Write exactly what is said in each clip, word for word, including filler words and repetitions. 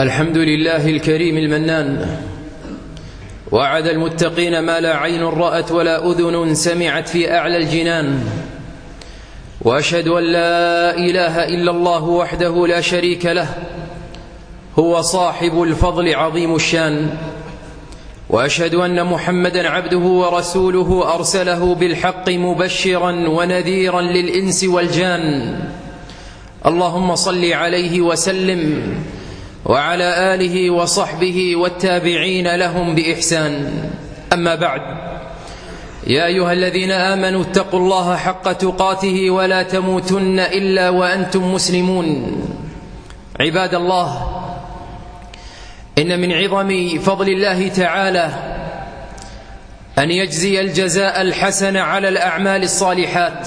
الحمد لله الكريم المنان، وعد المتقين ما لا عين رأت ولا أذن سمعت في أعلى الجنان. وأشهد أن لا إله إلا الله وحده لا شريك له، هو صاحب الفضل عظيم الشان. وأشهد أن محمدًا عبده ورسوله أرسله بالحق مبشرا ونذيرا للإنس والجان. اللهم صل عليه وسلم وعلى آله وصحبه والتابعين لهم بإحسان. أما بعد، يا أيها الذين آمنوا اتقوا الله حق تقاته ولا تموتن إلا وأنتم مسلمون. عباد الله، إن من عظم فضل الله تعالى أن يجزي الجزاء الحسن على الأعمال الصالحات،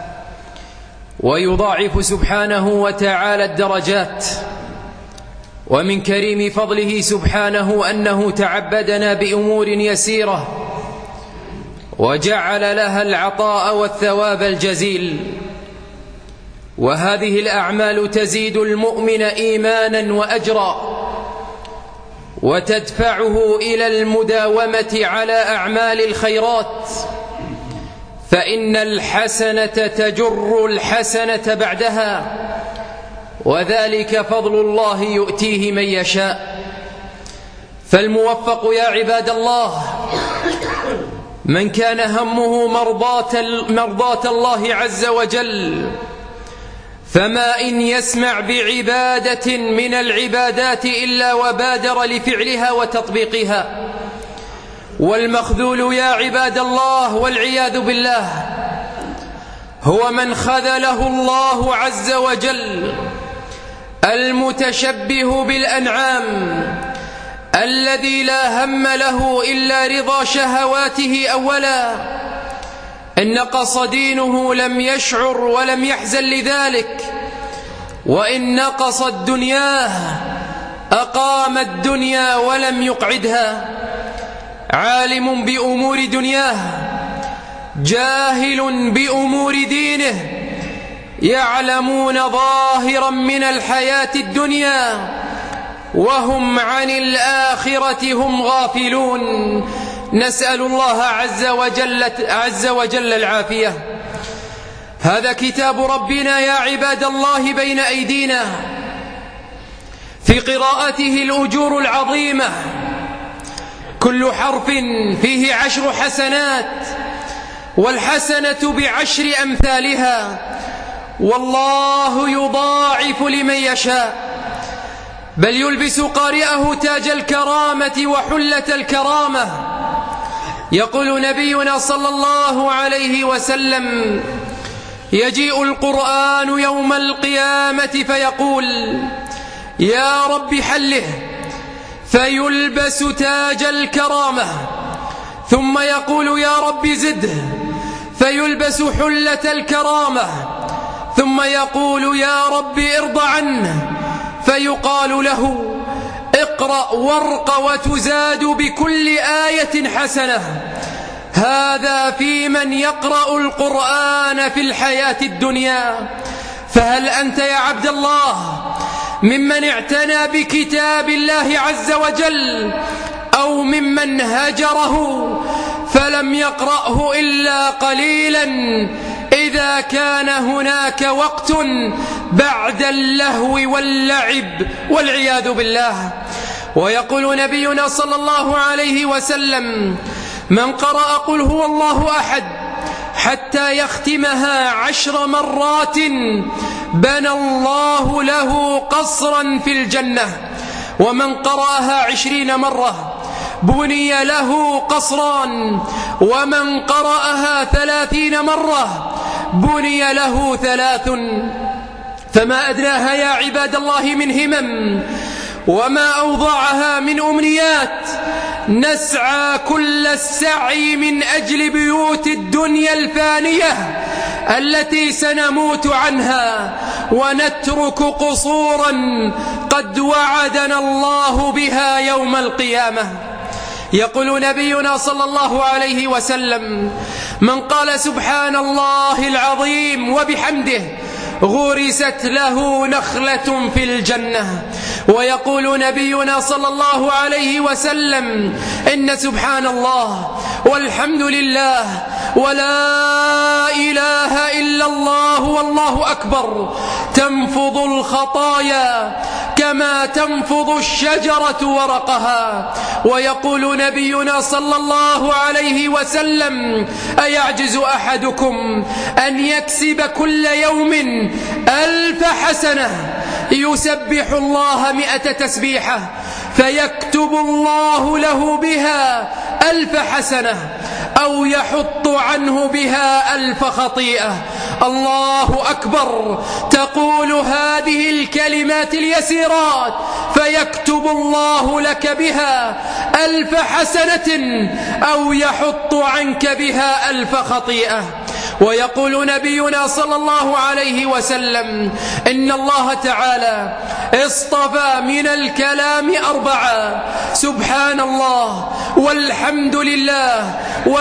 ويضاعف سبحانه وتعالى الدرجات. ومن كريم فضله سبحانه أنه تعبدنا بأمور يسيرة وجعل لها العطاء والثواب الجزيل. وهذه الأعمال تزيد المؤمن إيمانا وأجرا، وتدفعه إلى المداومة على أعمال الخيرات، فإن الحسنة تجر الحسنة بعدها، وذلك فضل الله يؤتيه من يشاء. فالموفق يا عباد الله من كان همه مرضاة, مرضاة الله عز وجل، فما إن يسمع بعبادة من العبادات إلا وبادر لفعلها وتطبيقها. والمخذول يا عباد الله والعياذ بالله هو من خذله الله عز وجل، المتشبه بالأنعام، الذي لا هم له إلا رضا شهواته أولا. إن نقص دينه لم يشعر ولم يحزن لذلك، وإن نقصت دنياه أقام الدنيا ولم يقعدها. عالم بأمور دنياه جاهل بأمور دينه، يعلمون ظاهرا من الحياة الدنيا وهم عن الآخرة هم غافلون. نسأل الله عز وجل, عز وجل العافية. هذا كتاب ربنا يا عباد الله بين أيدينا، في قراءته الأجور العظيمة، كل حرف فيه عشر حسنات، والحسنة بعشر أمثالها، والله يضاعف لمن يشاء، بل يلبس قارئه تاج الكرامة وحلة الكرامة. يقول نبينا صلى الله عليه وسلم: يجيء القرآن يوم القيامة فيقول: يا رب حله، فيلبس تاج الكرامة، ثم يقول: يا رب زده، فيلبس حلة الكرامة، ثم يقول: يا رب ارض عنه، فيقال له: اقرأ وارق وتزاد بكل آية حسنة. هذا في من يقرأ القرآن في الحياة الدنيا. فهل أنت يا عبد الله ممن اعتنى بكتاب الله عز وجل، أو ممن هجره فلم يقرأه إلا قليلا إذا كان هناك وقت بعد اللهو واللعب والعياذ بالله؟ ويقول نبينا صلى الله عليه وسلم: من قرأ قل هو الله أحد حتى يختمها عشر مرات بنى الله له قصرا في الجنة، ومن قرأها عشرين مرة بني له قصران، ومن قرأها ثلاثين مرة بني له ثلاث. فما أدناها يا عباد الله من همم، وما أوضعها من أمنيات. نسعى كل السعي من أجل بيوت الدنيا الفانية التي سنموت عنها، ونترك قصورا قد وعدنا الله بها يوم القيامة. يقول نبينا صلى الله عليه وسلم: من قال سبحان الله العظيم وبحمده غرست له نخلة في الجنة. ويقول نبينا صلى الله عليه وسلم: إن سبحان الله والحمد لله ولا إله إلا الله والله أكبر تنفض الخطايا كما تنفض الشجرة ورقها. ويقول نبينا صلى الله عليه وسلم: أيعجز أحدكم أن يكسب كل يوم ألف حسنة يسبح الله مئة تسبيحة فيكتب الله له بها ألف حسنة أو يحط عنه بها ألف خطيئة؟ الله أكبر. تقول هذه الكلمات اليسيرات فيكتب الله لك بها ألف حسنة أو يحط عنك بها ألف خطيئة. ويقول نبينا صلى الله عليه وسلم: إن الله تعالى اصطفى من الكلام أربعة: سبحان الله والحمد لله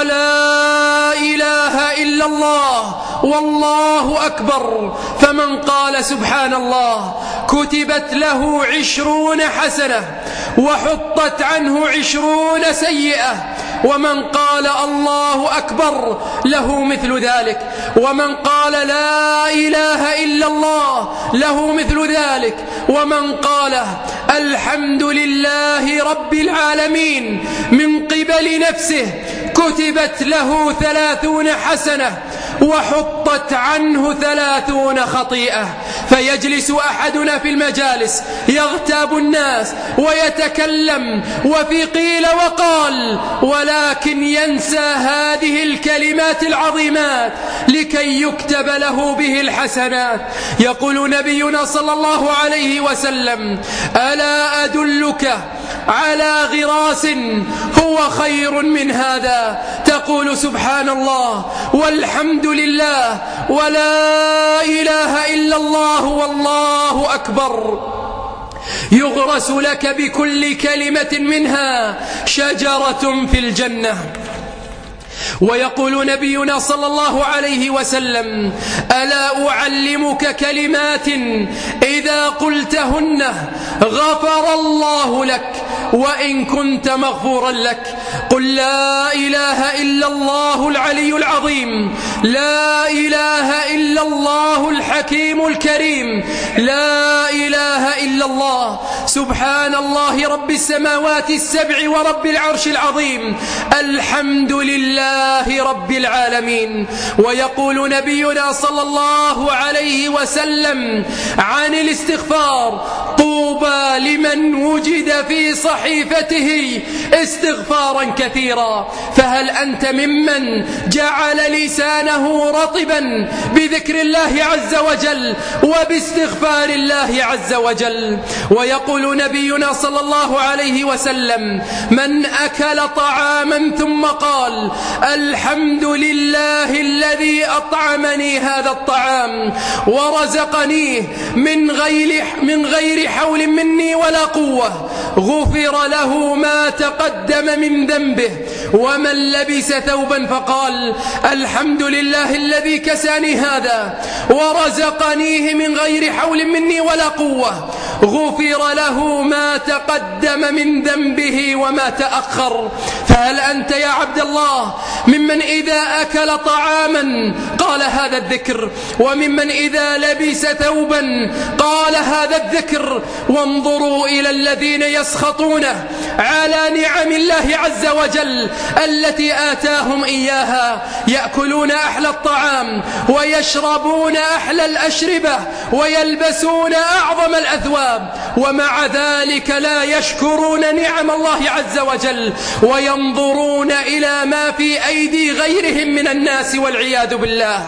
ولا إله إلا الله والله أكبر. فمن قال سبحان الله كتبت له عشرون حسنة وحطت عنه عشرون سيئة. ومن قال الله أكبر له مثل ذلك. ومن قال لا إله إلا الله له مثل ذلك. ومن قال الحمد لله رب العالمين من قبل نفسه كتبت له ثلاثون حسنة وحطت عنه ثلاثون خطيئة. فيجلس أحدنا في المجالس يغتاب الناس ويتكلم وفي قيل وقال، ولكن ينسى هذه الكلمات العظيمات لكي يكتب له به الحسنات. يقول نبينا صلى الله عليه وسلم: ألا أدلك على غراس هو خير من هذا؟ تقول سبحان الله والحمد لله ولا إله إلا الله والله أكبر، يغرس لك بكل كلمة منها شجرة في الجنة. ويقول نبينا صلى الله عليه وسلم: ألا أعلمك كلمات إذا قلتهن غفر الله لك وإن كنت مغفورا لك؟ قل لا إله إلا الله العلي العظيم، لا إله إلا الله الحكيم الكريم، لا إله إلا الله سبحان الله رب السماوات السبع ورب العرش العظيم، الحمد لله رب العالمين. ويقول نبينا صلى الله عليه وسلم عن الاستغفار: طوبى لمن وجد في صحيفته استغفارا كثيرا. فهل أنت ممن جعل لسانه رطبا بذكر الله عز وجل وباستغفار الله عز وجل؟ ويقول نبينا صلى الله عليه وسلم: من أكل طعاما ثم قال الحمد لله الذي أطعمني هذا الطعام ورزقنيه من غير من غير حول مني ولا قوة، غفر له ما تقدم من ذنبه. ومن لبس ثوبا فقال الحمد لله الذي كساني هذا ورزقنيه من غير حول مني ولا قوة، غفر له ما تقدم من ذنبه وما تأخر. فهل أنت يا عبد الله ممن إذا أكل طعاما قال هذا الذكر، وممن إذا لبس ثوبا قال هذا الذكر؟ وانظروا إلى الذين يسخطون على نعم الله عز وجل التي آتاهم إياها، يأكلون أحلى الطعام ويشربون أحلى الأشربة ويلبسون أعظم الأثواب، ومع ذلك لا يشكرون نعم الله عز وجل وينظرون إلى ما في أيدي غيرهم من الناس والعياذ بالله.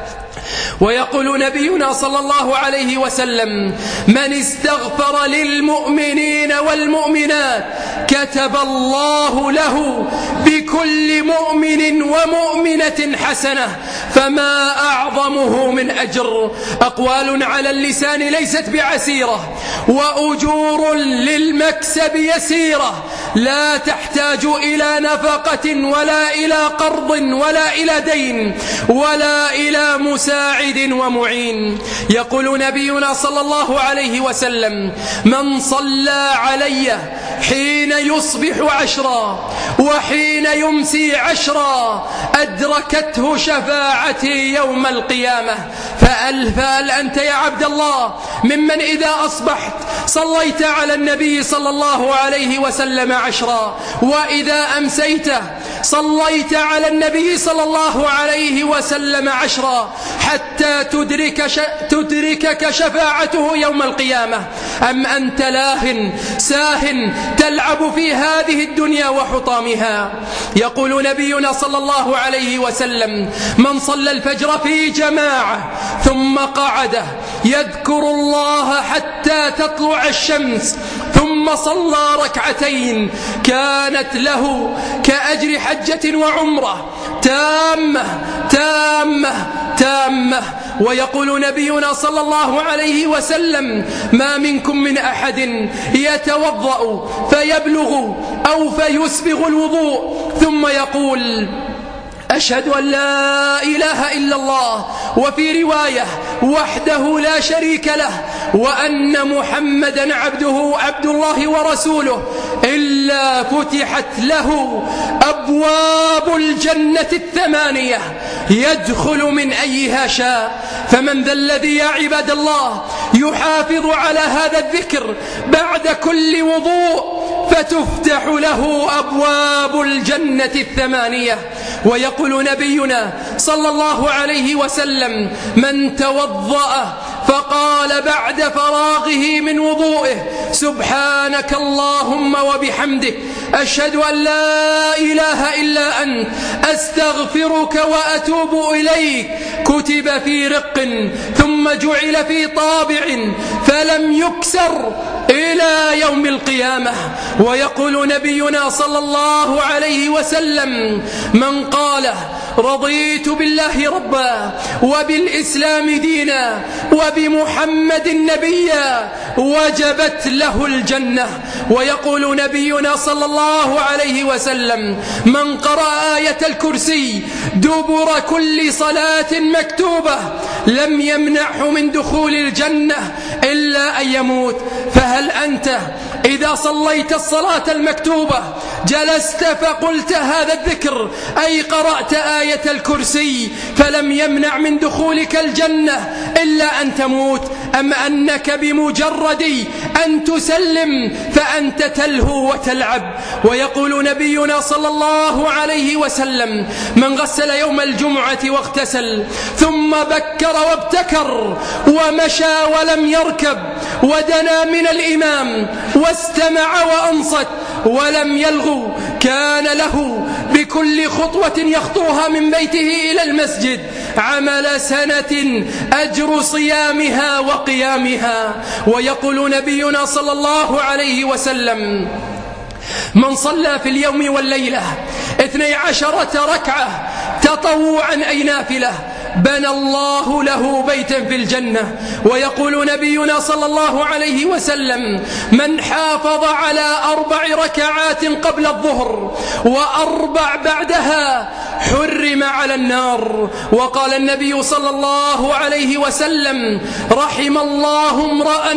ويقول نبينا صلى الله عليه وسلم: من استغفر للمؤمنين والمؤمنات كتب الله له بكل مؤمن ومؤمنة حسنة، فما أعظمه من أجر. أقوال على اللسان ليست بعسيرة، وأجور للمكسب يسيرة، لا تحتاج إلى نفقة ولا إلى قرض ولا إلى دين ولا إلى مساعدة مساعد ومعين. يقول نبينا صلى الله عليه وسلم: من صلى علي حين يصبح عشرا وحين يمسي عشرا أدركته شفاعتي يوم القيامة. فأل فأل أنت يا عبد الله ممن إذا أصبحت صليت على النبي صلى الله عليه وسلم عشرا، وإذا أمسيت صليت على النبي صلى الله عليه وسلم عشرا، حتى تدرك ش... تدركك شفاعته يوم القيامة؟ أم أنت لاه ساه تلعب في هذه الدنيا وحطامها؟ يقول نبينا صلى الله عليه وسلم: من صلى الفجر في جماعة ثم قعد يذكر الله حتى تطلع الشمس ثم صلى ركعتين كانت له كأجر حجة وعمرة تامة تامة تامة. ويقول نبينا صلى الله عليه وسلم: ما منكم من أحد يتوضأ فيبلغ أو فيسبغ الوضوء ثم يقول: أشهد أن لا إله إلا الله، وفي رواية: وحده لا شريك له، وأن محمدا عبده عبد الله ورسوله، إلا فتحت له أبواب الجنة الثمانية يدخل من أيها شاء. فمن ذا الذي يا عباد الله يحافظ على هذا الذكر بعد كل وضوء فتفتح له أبواب الجنة الثمانية؟ ويقول نبينا صلى الله عليه وسلم: من توضأ فقال بعد فراغه من وضوئه: سبحانك اللهم وبحمدك، أشهد أن لا إله إلا أنت، أستغفرك وأتوب إليك، كتب في رق ثم جعل في طابع فلم يكسر إلى يوم القيامة. ويقول نبينا صلى الله عليه وسلم: من قال رضيت بالله ربا وبالإسلام دينا وبمحمد نبيا وجبت له الجنة. ويقول نبينا صلى الله عليه وسلم: من قرأ آية الكرسي دبر كل صلاة مكتوبة لم يمنعه من دخول الجنة إلا أن يموت. فهل أنت إذا صليت الصلاة المكتوبة جلست فقلت هذا الذكر، أي قرأت آية الكرسي، فلم يمنع من دخولك الجنة إلا أن تموت، أم أنك بمجرد أن تسلم فأنت تلهو وتلعب؟ ويقول نبينا صلى الله عليه وسلم: من غسل يوم الجمعة واغتسل ثم بكر وابتكر ومشى ولم يركب ودنا من الإمام واستمع وأنصت ولم يلغو، كان له بكل خطوة يخطوها من بيته إلى المسجد عمل سنة أجر صيامها وقيامها. ويقول نبينا صلى الله عليه وسلم: من صلى في اليوم والليلة اثني عشرة ركعة تطوعا أي نافلة بنى الله له بيتا في الجنة. ويقول نبينا صلى الله عليه وسلم: من حافظ على أربع ركعات قبل الظهر وأربع بعدها حرم على النار. وقال النبي صلى الله عليه وسلم: رحم الله امرأ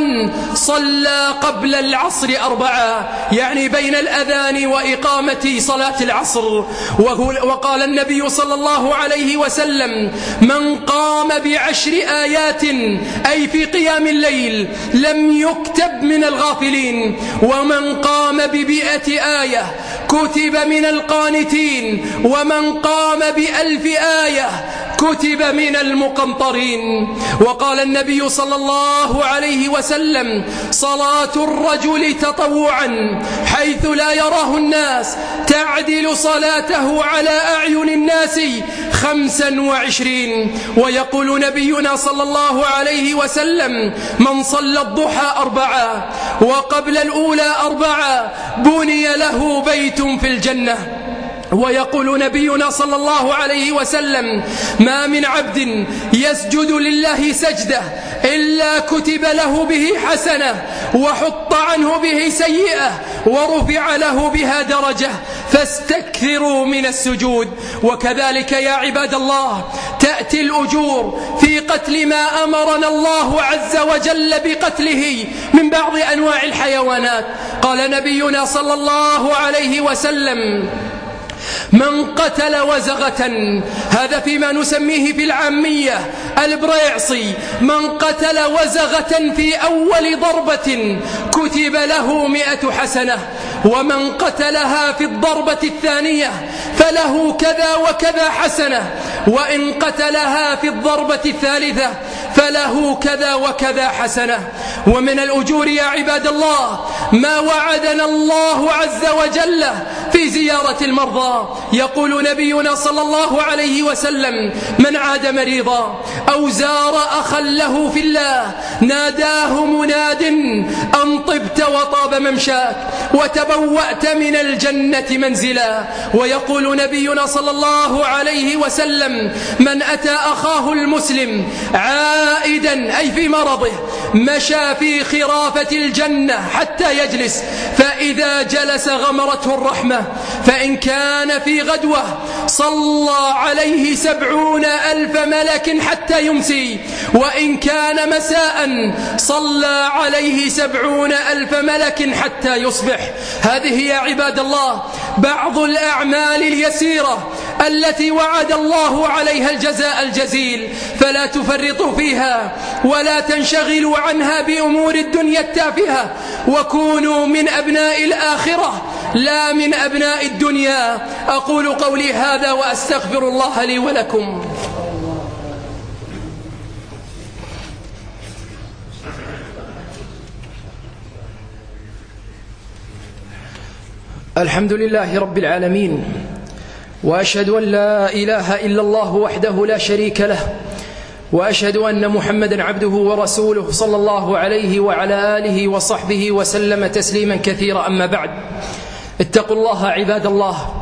صلى قبل العصر أربعة، يعني بين الأذان وإقامة صلاة العصر. وقال النبي صلى الله عليه وسلم: من قام بعشر آيات أي في قيام الليل لم يكتب من الغافلين، ومن قام بمئة آية كتب من القانتين، ومن قام بألف آية كتب من المقنطرين. وقال النبي صلى الله عليه وسلم: صلاة الرجل تطوعا حيث لا يراه الناس تعدل صلاته على أعين الناس خمسا وعشرين. ويقول نبينا صلى الله عليه وسلم: من صلى الضحى أربعة وقبل الأولى أربعة بني له بيت في الجنة. ويقول نبينا صلى الله عليه وسلم: ما من عبد يسجد لله سجدة إلا كتب له به حسنة وحط عنه به سيئة ورفع له بها درجة. فاستكثروا من السجود. وكذلك يا عباد الله تأتي الأجور في قتل ما أمرنا الله عز وجل بقتله من بعض أنواع الحيوانات. قال نبينا صلى الله عليه وسلم: من قتل وزغة، هذا فيما نسميه في العامية البريعصي، من قتل وزغة في أول ضربة كتب له مئة حسنة، ومن قتلها في الضربة الثانية فله كذا وكذا حسنة، وإن قتلها في الضربة الثالثة فله كذا وكذا حسنة. ومن الأجور يا عباد الله ما وعدنا الله عز وجل في زيارة المرضى. يقول نبينا صلى الله عليه وسلم: من عاد مريضا أو زار أخا له في الله ناداه مناد أن طبت وطاب ممشاك وتبوأت من الجنة منزلا. ويقول نبينا صلى الله عليه وسلم: من أتى أخاه المسلم عائدا أي في مرضه مشى في خرافة الجنة حتى يجلس، فإذا جلس غمرته الرحمة، فإن كان في غدوة صلى عليه سبعون ألف ملك حتى يمسي، وإن كان مساء صلى عليه سبعون ألف ملك حتى يصبح. هذه يا عباد الله بعض الأعمال اليسيرة التي وعد الله عليها الجزاء الجزيل، فلا تفرطوا فيها ولا تنشغلوا عنها بأمور الدنيا التافهة، وكونوا من أبناء الآخرة لا من أبناء الدنيا. أقول قولي هذا وأستغفر الله لي ولكم. الحمد لله رب العالمين، وأشهد أن لا إله إلا الله وحده لا شريك له، وأشهد أن محمدا عبده ورسوله صلى الله عليه وعلى آله وصحبه وسلم تسليما كثيرا. أما بعد، اتقوا الله عباد الله.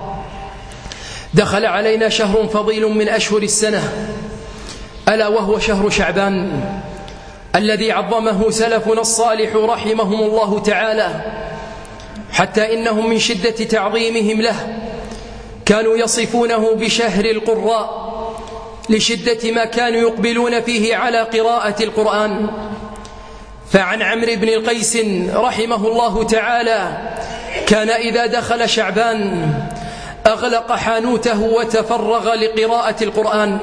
دخل علينا شهر فضيل من أشهر السنة، ألا وهو شهر شعبان الذي عظمه سلفنا الصالح رحمهم الله تعالى، حتى إنهم من شدة تعظيمهم له كانوا يصفونه بشهر القراء لشدة ما كانوا يقبلون فيه على قراءة القرآن. فعن عمرو بن القيس رحمه الله تعالى كان إذا دخل شعبان أغلق حانوته وتفرغ لقراءة القرآن.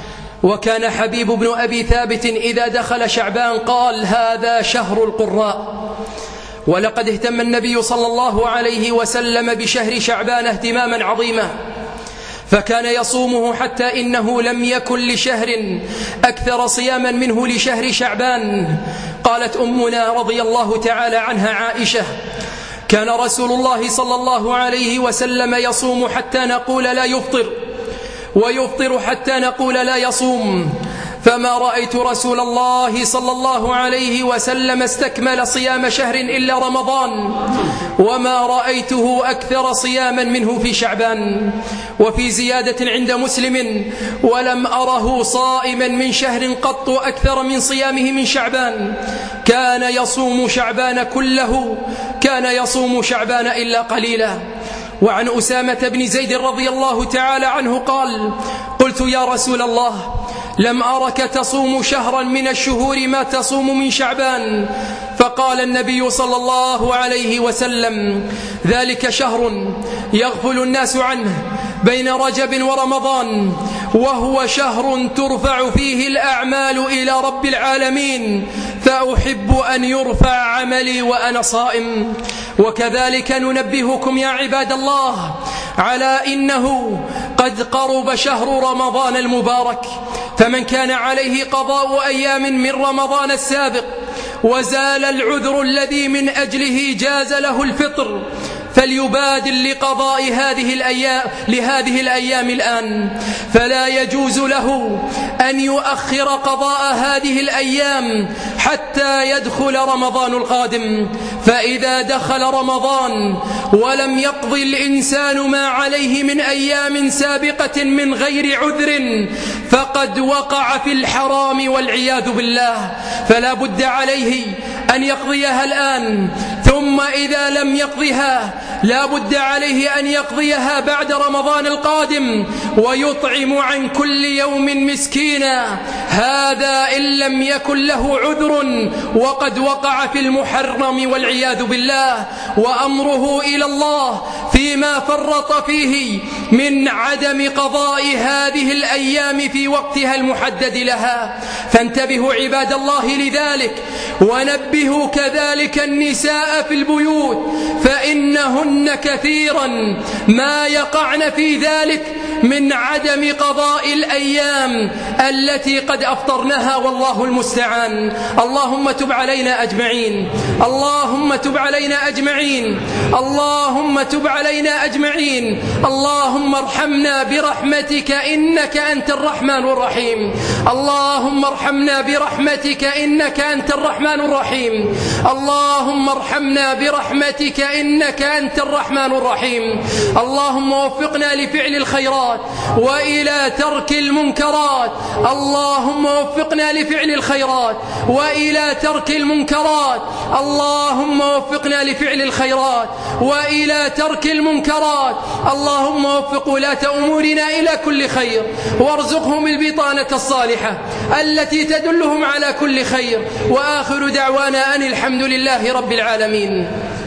وكان حبيب بن أبي ثابت إذا دخل شعبان قال: هذا شهر القراء. ولقد اهتم النبي صلى الله عليه وسلم بشهر شعبان اهتماما عظيما، فكان يصومه حتى إنه لم يكن لشهر أكثر صياما منه لشهر شعبان. قالت أمنا رضي الله تعالى عنها عائشة: كان رسول الله صلى الله عليه وسلم يصوم حتى نقول لا يفطر، ويفطر حتى نقول لا يصوم، فما رأيت رسول الله صلى الله عليه وسلم استكمل صيام شهر إلا رمضان، وما رأيته أكثر صياما منه في شعبان. وفي زيادة عند مسلم: ولم أره صائما من شهر قط أكثر من صيامه من شعبان، كان يصوم شعبان كله، كان يصوم شعبان إلا قليلا. وعن أسامة بن زيد رضي الله تعالى عنه قال: قلت يا رسول الله، لم أرك تصوم شهرا من الشهور ما تصوم من شعبان. فقال النبي صلى الله عليه وسلم: ذلك شهر يغفل الناس عنه بين رجب ورمضان، وهو شهر ترفع فيه الأعمال إلى رب العالمين، فأحب أن يرفع عملي وأنا صائم. وكذلك ننبهكم يا عباد الله على إنه قد قرب شهر رمضان المبارك، فمن كان عليه قضاء أيام من رمضان السابق وزال العذر الذي من أجله جاز له الفطر فليبادر لقضاء هذه الأيام لهذه الأيام الآن، فلا يجوز له أن يؤخر قضاء هذه الأيام حتى يدخل رمضان القادم. فإذا دخل رمضان ولم يقض الإنسان ما عليه من أيام سابقة من غير عذر فقد وقع في الحرام والعياذ بالله، فلا بد عليه أن يقضيها الآن ثم وإذا لم يقضها لا بد عليه أن يقضيها بعد رمضان القادم ويطعم عن كل يوم مسكينا. هذا إن لم يكن له عذر وقد وقع في المحرم والعياذ بالله، وأمره إلى الله فيما فرط فيه من عدم قضاء هذه الأيام في وقتها المحدد لها. فانتبهوا عباد الله لذلك، ونبهوا كذلك النساء في البيوت، فإنهن كثيرا ما يقعن في ذلك من عدم قضاء الأيام التي قد أفطرناها، والله المستعان. اللهم تب علينا أجمعين، اللهم تب علينا أجمعين، اللهم تب علينا أجمعين. اللهم ارحمنا برحمتك إنك أنت الرحمن الرحيم، اللهم ارحمنا برحمتك إنك أنت الرحمن الرحيم، اللهم ارحمنا برحمتك إنك أنت الرحمن الرحيم. اللهم وفقنا لفعل الخيرات وإلى ترك المنكرات، اللهم وفقنا لفعل الخيرات وإلى ترك المنكرات، اللهم وفقنا لفعل الخيرات وإلى ترك المنكرات. اللهم وفق ولاة أمورنا إلى كل خير، وارزقهم البطانة الصالحة التي تدلهم على كل خير. وآخر دعوانا أن الحمد لله رب العالمين.